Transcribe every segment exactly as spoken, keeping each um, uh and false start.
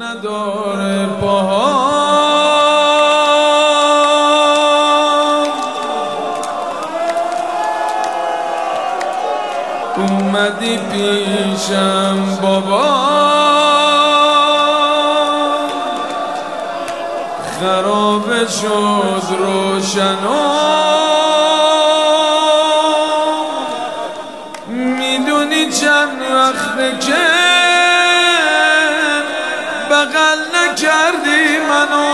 نداره پاها اومدی پیشم بابا خراب شد روشنا میدونی چند وقته که بغل نکردی منو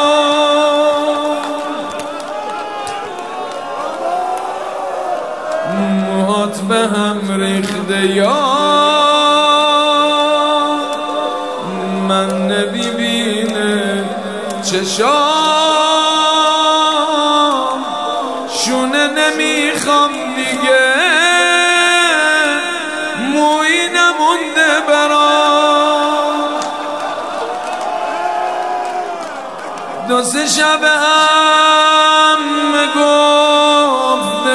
موهات به هم ریخته یا من نمیبینه چشام شونه نمیخوام دیگه مویی نمونده برام دو سه شب هم گفته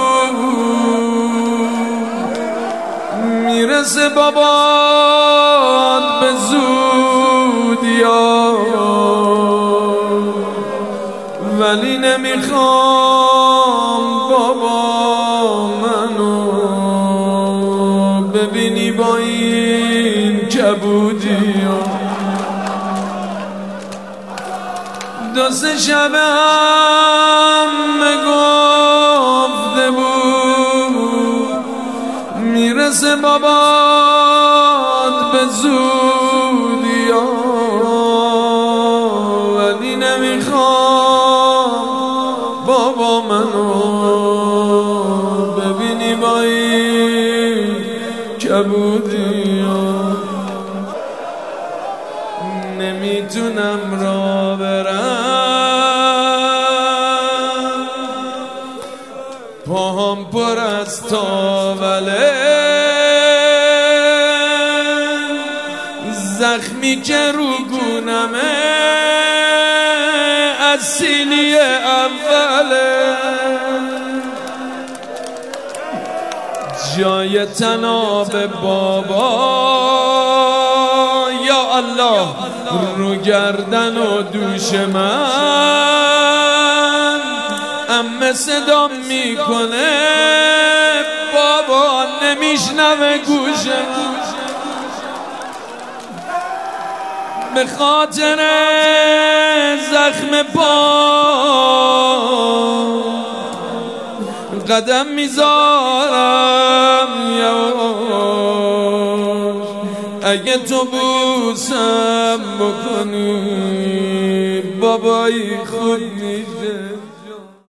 بود میرسه بابات به زودیا ولی نمیخوام بابا منو ببینی با این کبودیا دو سه شب هم گفته بود میرسه بابات به زودیا ولی نمیخوام بابا منو ببینی با این کبودیا نمیتونم را برم پاهم پر از تاوله زخمی که رو گونمه از سینی اوله جای تناب بابا یا الله رو گردن و دوش من امه صدا میکنه بابا نمیشنوه گوش من به خاطر زخم پا قدم میذارم یواش اگه تو بوسم بکنی بابایی خود میشه